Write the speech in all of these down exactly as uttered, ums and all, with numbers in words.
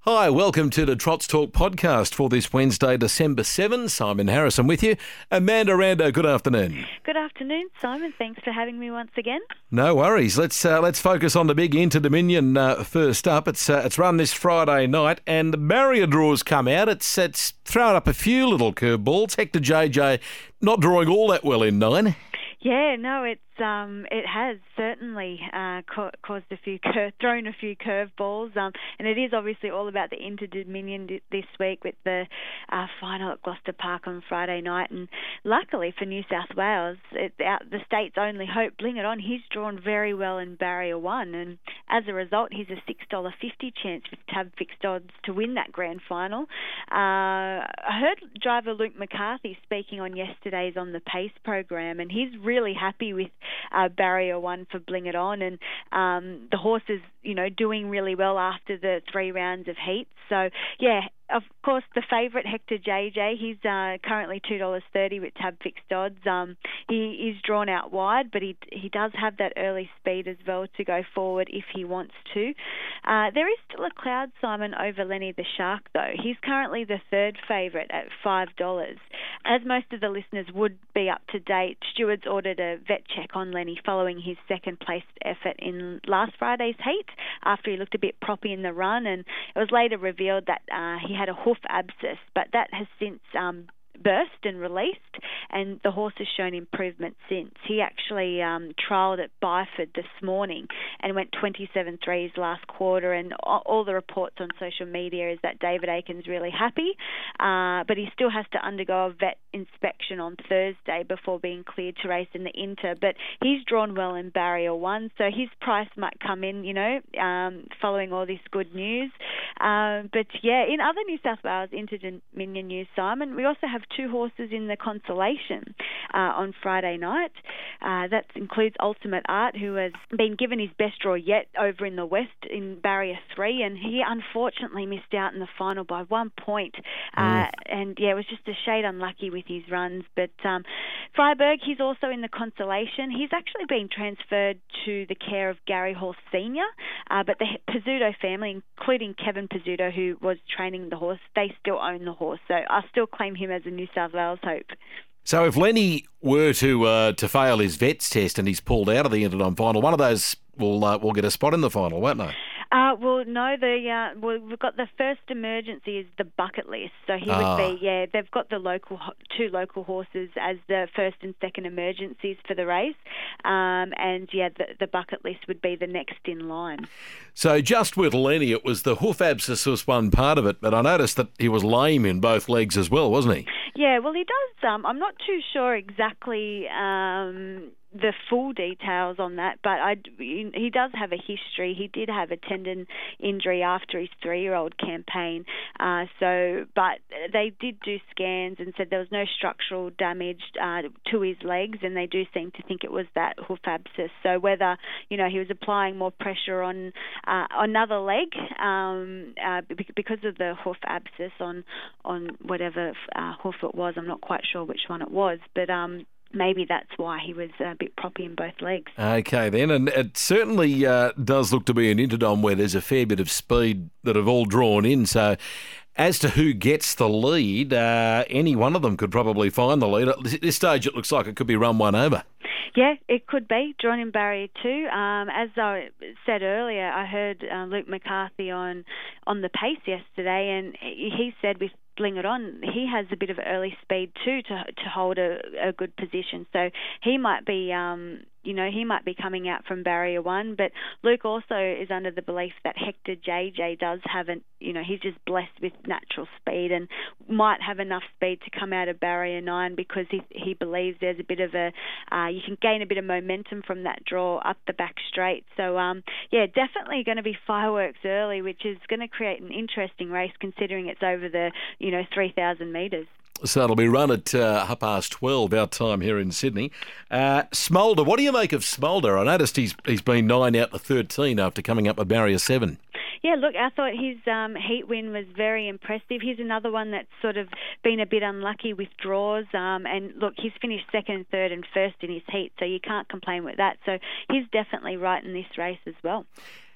Hi, welcome to the Trots Talk podcast for this Wednesday, December seventh. Simon Harrison with you. Amanda Rando, good afternoon. Good afternoon, Simon. Thanks for having me once again. No worries. Let's uh, let's focus on the big Inter Dominion uh, first up. It's uh, it's run this Friday night, and the barrier draws come out. It's it's thrown up a few little curveballs. Hector J J not drawing all that well in nine. Yeah, no, it's um, it has certainly uh, ca- caused a few, cur- thrown a few curveballs, um, and it is obviously all about the Inter Dominion d- this week with the uh, final at Gloucester Park on Friday night. And luckily for New South Wales, it's out, the state's only hope, Bling It On, he's drawn very well in Barrier One, and as a result, he's a six dollars fifty chance with tab fixed odds to win that grand final. Uh, I heard driver Luke McCarthy speaking on yesterday's On the Pace program, and he's really happy with uh, Barrier One for Bling It On, and um, the horse is, you know, doing really well after the three rounds of heat. So, yeah, of course, the favourite, Hector J J, he's uh, currently two dollars thirty with tab fixed odds. Um, he is drawn out wide, but he he does have that early speed as well to go forward if he wants to. Uh, there is still a cloud, Simon, over Lenny the Shark, though. He's currently the third favourite at five dollars. As most of the listeners would be up to date, stewards ordered a vet check on Lenny following his second-placed effort in last Friday's heat after he looked a bit proppy in the run, and it was later revealed that uh, he had a hoof abscess, but that has since um, burst and released, and the horse has shown improvement since. He actually um, trialled at Byford this morning and went twenty-seven three his last quarter, and all the reports on social media is that David Aiken's really happy, uh, but he still has to undergo a vet inspection on Thursday before being cleared to race in the Inter. But he's drawn well in Barrier One, so his price might come in, you know, um, following all this good news. Uh, but yeah, in other New South Wales Inter Dominion news, Simon, we also have two horses in the consolation uh, on Friday night. Uh, that includes Ultimate Art, who has been given his best draw yet over in the West in Barrier three, and he unfortunately missed out in the final by one point. Uh, mm. And yeah, it was just a shade unlucky with his runs. But um, Freiberg, he's also in the consolation. He's actually been transferred to the care of Gary Hall Senior, uh, but the Pizzuto family, including Kevin Pizzuto, who was training the horse, they still own the horse. So I still claim him as a New South Wales hope. So if Lenny were to uh, to fail his vets test and he's pulled out of the Inter Dom final, one of those will uh, will get a spot in the final, won't they? Uh, well, no, the uh, well, we've got the first emergency is the bucket list. So he ah. would be, yeah, they've got the local two local horses as the first and second emergencies for the race, um, and yeah, the, the bucket list would be the next in line. So just with Lenny, it was the hoof abscess was one part of it, but I noticed that he was lame in both legs as well, wasn't he? Yeah, well, he does. Um, I'm not too sure exactly. Um, the full details on that, but I, he does have a history. He did have a tendon injury after his three-year-old campaign. Uh, so, but they did do scans and said there was no structural damage uh, to his legs, and they do seem to think it was that hoof abscess. So whether, you know, he was applying more pressure on uh, another leg um, uh, because of the hoof abscess on on whatever uh, hoof it was, I'm not quite sure which one it was, but um. maybe that's why he was a bit proppy in both legs. Okay, then. And it certainly uh, does look to be an Interdom where there's a fair bit of speed that have all drawn in. So as to who gets the lead, uh, any one of them could probably find the lead. At this stage, it looks like it could be run one over. Yeah, it could be. Drawn in Barrier two. Um, as I said earlier, I heard uh, Luke McCarthy on, on the Pace yesterday, and he said with Bling It On, he has a bit of early speed too to to hold a, a good position. So he might be, um, you know, he might be coming out from Barrier One. But Luke also is under the belief that Hector J J does have an, you know, he's just blessed with natural speed and might have enough speed to come out of Barrier Nine because he he believes there's a bit of a, uh, you can gain a bit of momentum from that draw up the back straight. So um, yeah, definitely going to be fireworks early, which is going to create an interesting race considering it's over the, you know, three thousand metres. So it'll be run at uh, half past twelve, our time here in Sydney. Uh, Smolder, what do you make of Smolder? I noticed he's he's been nine out to thirteen after coming up with Barrier seven. Yeah, look, I thought his um, heat win was very impressive. He's another one that's sort of been a bit unlucky with draws. Um, and look, he's finished second, third and first in his heat, so you can't complain with that. So he's definitely right in this race as well.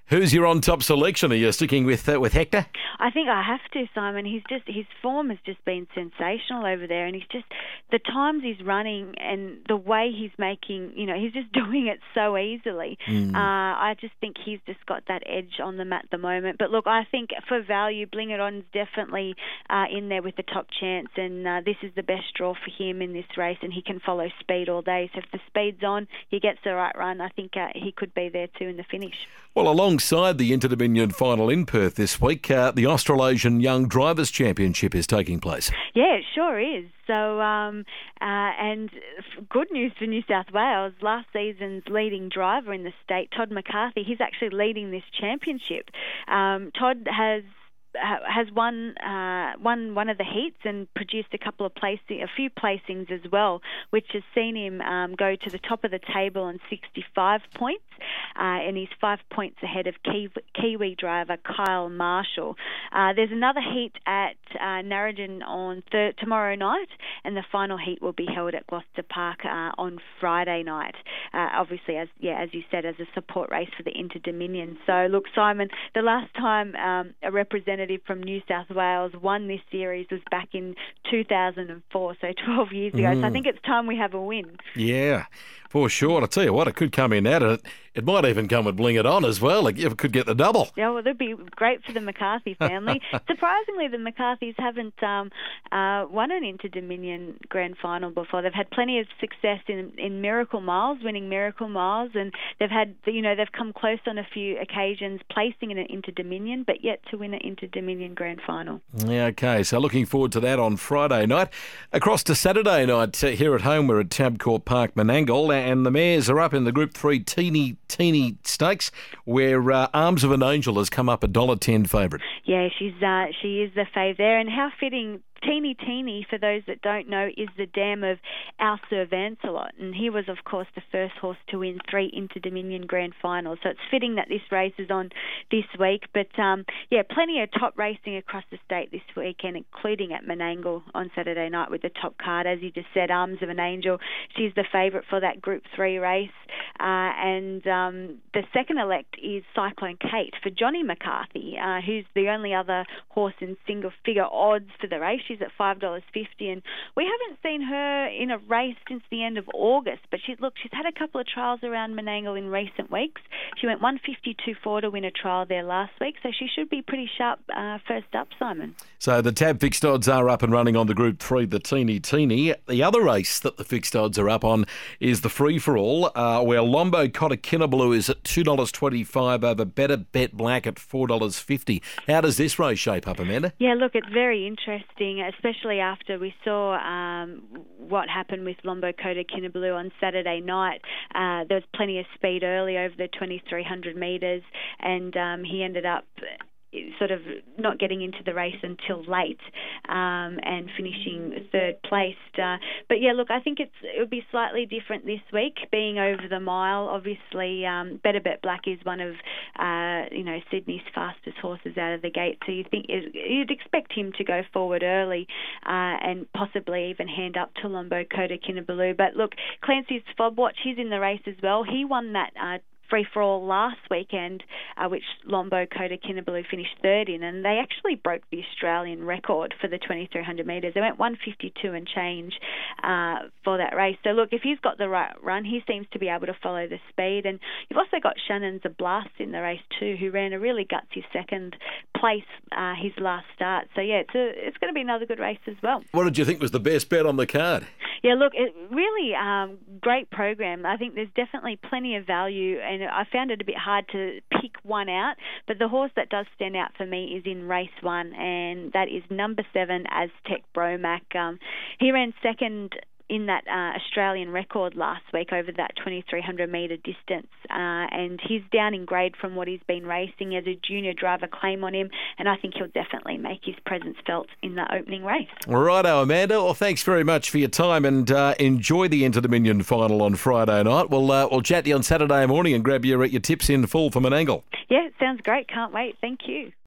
Who's your on-top selection? Are you sticking with uh, with Hector? I think I have to, Simon. He's just his form has just been sensational over there, and he's just the times he's running and the way he's making, you know, he's just doing it so easily. Mm. Uh, I just think he's just got that edge on them at the moment. But look, I think for value, Bling It On is definitely uh, in there with the top chance, and uh, this is the best draw for him in this race, and he can follow speed all day. So if the speed's on, he gets the right run. I think uh, he could be there too in the finish. Well, alongside the Inter-Dominion final in Perth this week, uh, the Australasian Young Drivers' Championship is taking place. Yeah, it sure is. So, um, uh, and good news for New South Wales, last season's leading driver in the state, Todd McCarthy, he's actually leading this championship. Um, Todd has has won uh, won one of the heats and produced a couple of placing, a few placings as well, which has seen him um, go to the top of the table on sixty-five points, uh, and he's five points ahead of Kiwi, Kiwi driver Kyle Marshall. Uh, there's another heat at uh, Narrogin on thir- tomorrow night, and the final heat will be held at Gloucester Park uh, on Friday night. Uh, obviously, as yeah, as you said, as a support race for the Inter-Dominion. So, look, Simon, the last time um, a representative from New South Wales won this series was back in two thousand four, so twelve years ago. Mm. So I think it's time we have a win. Yeah, for sure. I'll tell you what, it could come in at it. It might even come with Bling It On as well. It could get the double. Yeah, well, that'd be great for the McCarthy family. Surprisingly, the McCarthys haven't um, uh, won an Inter-Dominion Grand Final before. They've had plenty of success in in Miracle Miles, winning Miracle Miles, and they've had, you know, they've come close on a few occasions, placing in an Inter-Dominion, but yet to win an Inter-Dominion Grand Final. Yeah, okay, so looking forward to that on Friday night. Across to Saturday night, uh, here at home, we're at Tabcorp Park, Menangle, and the mares are up in the Group three Teeny Teeny Stakes, where uh, Arms of an Angel has come up a one dollar ten favourite. Yeah, she's uh, she is the fave there, and how fitting. Teeny Teeny, for those that don't know, is the dam of Our Sir Vancelot, and he was, of course, the first horse to win three Inter-Dominion Grand Finals. So it's fitting that this race is on this week. But, um, yeah, plenty of top racing across the state this weekend, including at Menangle on Saturday night with the top card. As you just said, Arms of an Angel, she's the favourite for that Group three race. Uh, and um, the second elect is Cyclone Kate for Johnny McCarthy, uh, who's the only other horse in single-figure odds for the race. She's at five dollars fifty, and we haven't seen her in a race since the end of August. But she's look, she's had a couple of trials around Menangle in recent weeks. She went one fifty-two four to win a trial there last week, so she should be pretty sharp uh, first up, Simon. So the Tab fixed odds are up and running on the Group three, the Teeny Teeny. The other race that the fixed odds are up on is the Free for All, uh, where Lombo Cotta Kinabalu is at two dollars twenty-five over Better Bet Black at four dollars fifty. How does this race shape up, Amanda? Yeah, look, it's very interesting, especially after we saw um, what happened with Lombo Cotta Kinabalu on Saturday night. Uh, there was plenty of speed early over the twenty-three hundred metres, and um, he ended up sort of not getting into the race until late um, and finishing third placed. Uh, but yeah, look, I think it's it would be slightly different this week, being over the mile. Obviously, um, Better Bet Black is one of uh, you know Sydney's fastest horses out of the gate, so you think you'd expect him to go forward early uh, and possibly even hand up to Lombo Cotta Kinabalu. But look, Clancy's Fob Watch, he's in the race as well. He won that Uh, Free for All last weekend, uh, which Lombo Cotta Kinabalu finished third in, and they actually broke the Australian record for the twenty-three hundred metres. They went one fifty-two and change uh, for that race. So look, if he's got the right run, he seems to be able to follow the speed. And you've also got Shannon's a Blast in the race too, who ran a really gutsy second place uh, his last start. So yeah, it's a, it's going to be another good race as well. What did you think was the best bet on the card? Yeah, look, it really um, great program. I think there's definitely plenty of value, and I found it a bit hard to pick one out. But the horse that does stand out for me is in race one, and that is number seven, Aztec Bromac. Um, he ran second in that uh, Australian record last week over that twenty-three hundred metre distance, uh, and he's down in grade from what he's been racing. As a junior driver claim on him, and I think he'll definitely make his presence felt in the opening race. All righto, Amanda. Well, thanks very much for your time, and uh, enjoy the Inter-Dominion final on Friday night. We'll uh, we'll chat to you on Saturday morning and grab your your tips in full from an angle. Yeah, sounds great. Can't wait. Thank you.